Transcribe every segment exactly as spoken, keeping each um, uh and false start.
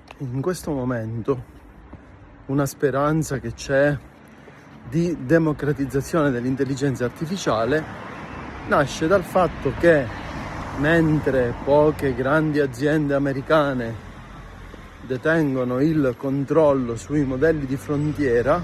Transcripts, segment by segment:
in questo momento una speranza che c'è di democratizzazione dell'intelligenza artificiale nasce dal fatto che mentre poche grandi aziende americane detengono il controllo sui modelli di frontiera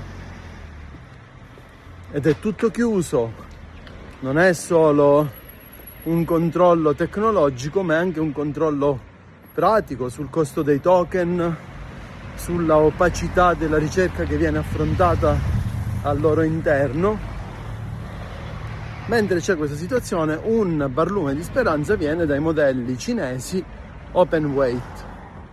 ed è tutto chiuso, non è solo un controllo tecnologico ma è anche un controllo pratico sul costo dei token, sulla opacità della ricerca che viene affrontata al loro interno. Mentre c'è questa situazione, un barlume di speranza viene dai modelli cinesi open weight.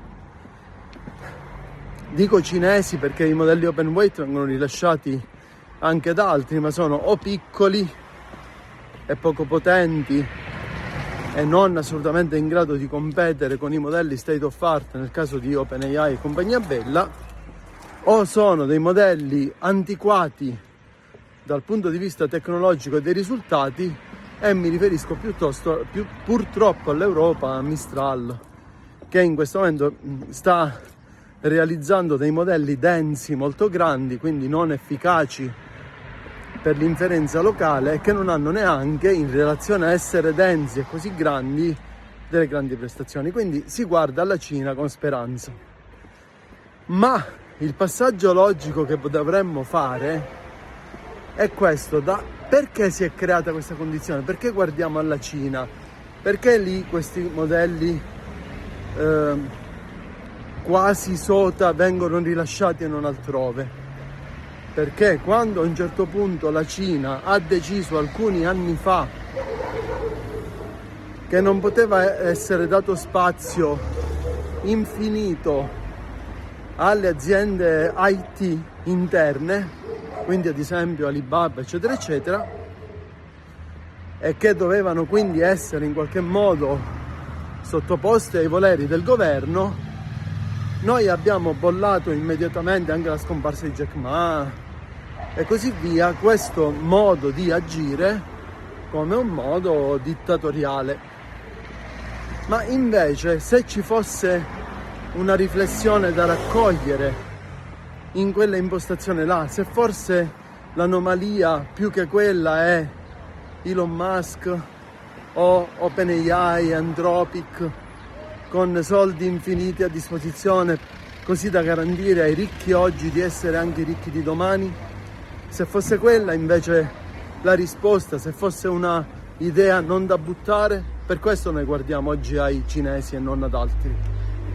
Dico cinesi perché i modelli open weight vengono rilasciati anche da altri, ma sono o piccoli e poco potenti e non assolutamente in grado di competere con i modelli state of art nel caso di OpenAI e compagnia bella, o sono dei modelli antiquati dal punto di vista tecnologico e dei risultati, e mi riferisco piuttosto più, purtroppo all'Europa, a Mistral, che in questo momento sta realizzando dei modelli densi molto grandi, quindi non efficaci per l'inferenza locale e che non hanno neanche, in relazione a essere densi e così grandi, delle grandi prestazioni. Quindi si guarda alla Cina con speranza. Ma il passaggio logico che dovremmo fare è questo: da perché si è creata questa condizione? Perché guardiamo alla Cina? Perché lì questi modelli eh, quasi sota vengono rilasciati e non altrove? Perché quando a un certo punto la Cina ha deciso alcuni anni fa che non poteva essere dato spazio infinito alle aziende I T interne, quindi ad esempio Alibaba eccetera eccetera, e che dovevano quindi essere in qualche modo sottoposte ai voleri del governo, noi abbiamo bollato immediatamente anche la scomparsa di Jack Ma e così via, questo modo di agire come un modo dittatoriale. Ma invece, se ci fosse una riflessione da raccogliere in quella impostazione là, se forse l'anomalia più che quella è Elon Musk o OpenAI, Anthropic, con soldi infiniti a disposizione così da garantire ai ricchi oggi di essere anche ricchi di domani, se fosse quella invece la risposta, se fosse una idea non da buttare, per questo noi guardiamo oggi ai cinesi e non ad altri.